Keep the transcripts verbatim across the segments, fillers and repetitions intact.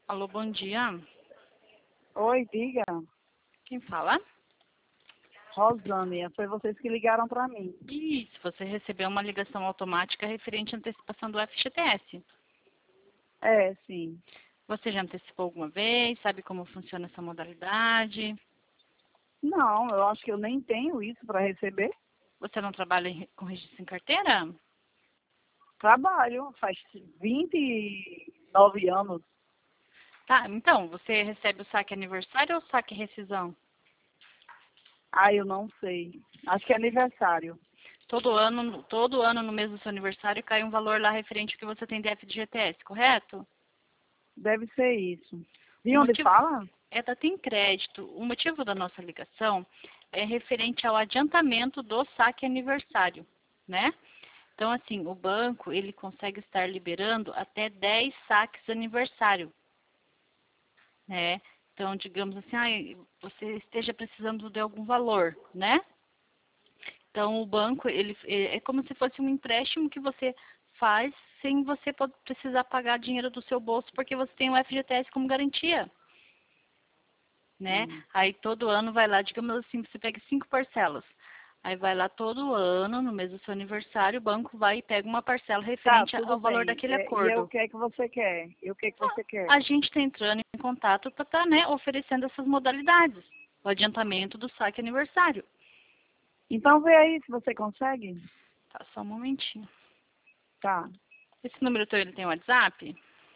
Alô, bom dia. Oi, diga. Quem fala? Rosânia, foi vocês que ligaram para mim. Isso, você recebeu uma ligação automática referente à antecipação do F G T S. É, sim. Você já antecipou alguma vez? Sabe como funciona essa modalidade? Não, eu acho que eu nem tenho isso para receber. Você não trabalha em- com registro em carteira? Trabalho, faz vinte e nove anos. Tá, então, você recebe o saque aniversário ou o saque rescisão? Ah, eu não sei. Acho que é aniversário. Todo ano, todo ano no mês do seu aniversário cai um valor lá referente ao que você tem de F G T S, correto? Deve ser isso. O De onde motivo fala? é da Tem Crédito. O motivo da nossa ligação é referente ao adiantamento do saque aniversário, né? Então, assim, o banco, ele consegue estar liberando até dez saques aniversário, né? Então, digamos assim, ai, você esteja precisando de algum valor, né? Então, o banco, ele é é como se fosse um empréstimo que você faz sem você po- precisar pagar dinheiro do seu bolso, porque você tem o F G T S como garantia, né? Hum. Aí, todo ano vai lá, digamos assim, você pega cinco parcelas. Aí vai lá todo ano, no mês do seu aniversário, o banco vai e pega uma parcela Tá, referente tudo ao valor bem. daquele É, e é o acordo. que é que você quer? E o que é que você quer? A gente está entrando em contato para estar, né, oferecendo essas modalidades. O adiantamento do saque aniversário. Então vê aí se você consegue. Tá, só um momentinho. Tá. Esse número teu, ele tem WhatsApp?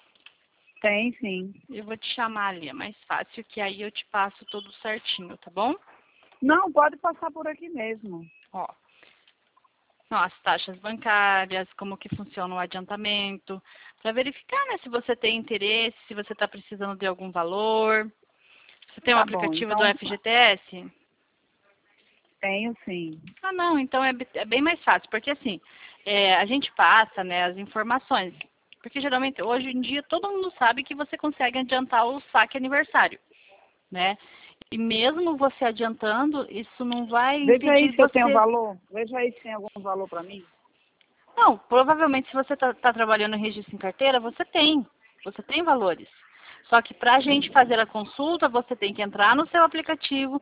Tem sim. Eu vou te chamar ali, é mais fácil, que aí eu te passo tudo certinho, tá bom? Não, pode passar por aqui mesmo. Ó, são as taxas bancárias, como que funciona o adiantamento, para verificar, né, se você tem interesse, se você está precisando de algum valor. Você tem o Tá bom. aplicativo do Então, F G T S? tenho sim. Ah, não, então é, be- é bem mais fácil, porque assim, é, a gente passa, né, as informações, porque geralmente, hoje em dia, todo mundo sabe que você consegue adiantar o saque aniversário, né? E mesmo você adiantando, isso não vai Veja aí impedir se eu tenho você. valor. Veja aí se tem algum valor para mim. Não, provavelmente se você está trabalhando em registro em carteira, você tem, você tem valores. Só que para a gente fazer a consulta, você tem que entrar no seu aplicativo,